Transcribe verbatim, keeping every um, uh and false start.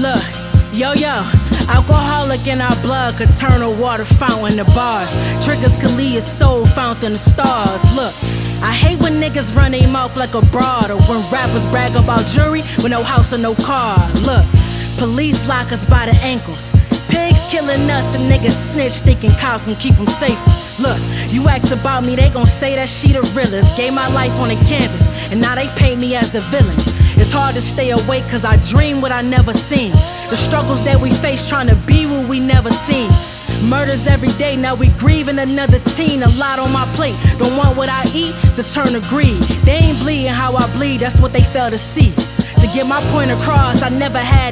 Look, yo yo, alcoholic in our blood, could turn a water fountain to bars. Triggers could lead his soul fountain to stars. Look, I hate when niggas run their mouth like a broad, or when rappers brag about jewelry with no house or no car. Look, police lock us by the ankles. Pigs killing us and niggas snitch, thinking cops can keep them safe. Look, you ask about me, they gon' say that she the realest. Gave my life on the canvas, and now they paint me as the villain. It's hard to stay awake cause I dream what I never seen. The struggles that we face trying to be what we never seen. Murders every day, now we grieving another teen. A lot on my plate, don't want what I eat, to turn to greed. They ain't bleeding how I bleed, that's what they fail to see. To get my point across, I never had